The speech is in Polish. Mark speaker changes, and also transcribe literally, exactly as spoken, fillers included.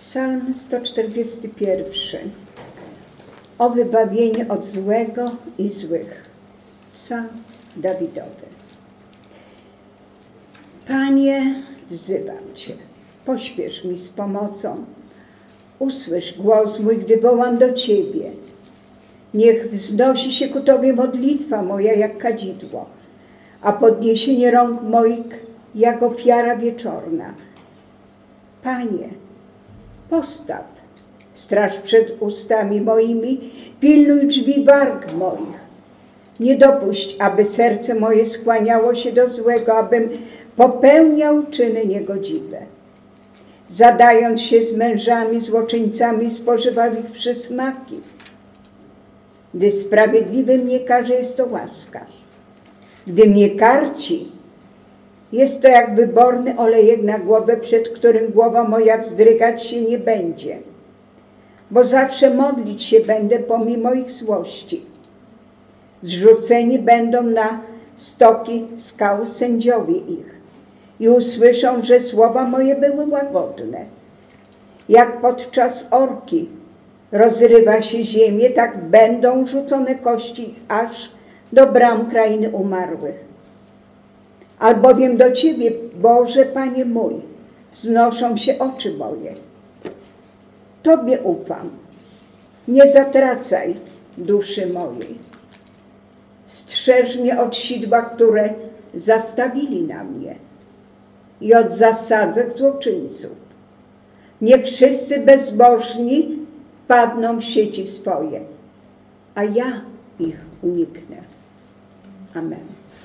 Speaker 1: Psalm sto czterdziesty pierwszy. O wybawienie od złego i złych. Psalm Dawidowy. Panie, wzywam Cię, pośpiesz mi z pomocą. Usłysz głos mój, gdy wołam do Ciebie. Niech wznosi się ku Tobie modlitwa moja jak kadzidło, a podniesienie rąk moich jak ofiara wieczorna. Panie, postaw straż przed ustami moimi, pilnuj drzwi warg moich. Nie dopuść, aby serce moje skłaniało się do złego, abym popełniał czyny niegodziwe. Zadając się z mężami, złoczyńcami, spożywał ich przysmaki. Gdy sprawiedliwy mnie karze, jest to łaska. Gdy mnie karci, jest to jak wyborny olejek na głowę, przed którym głowa moja wzdrygać się nie będzie. Bo zawsze modlić się będę pomimo ich złości. Zrzuceni będą na stoki skał sędziowie ich i usłyszą, że słowa moje były łagodne. Jak podczas orki rozrywa się ziemię, tak będą rzucone kości aż do bram krainy umarłych. Albowiem do Ciebie, Boże, Panie mój, wznoszą się oczy moje. Tobie ufam, nie zatracaj duszy mojej. Strzeż mnie od sidła, które zastawili na mnie, i od zasadzek złoczyńców. Niech wszyscy bezbożni padną w sieci swoje, a ja ich uniknę. Amen.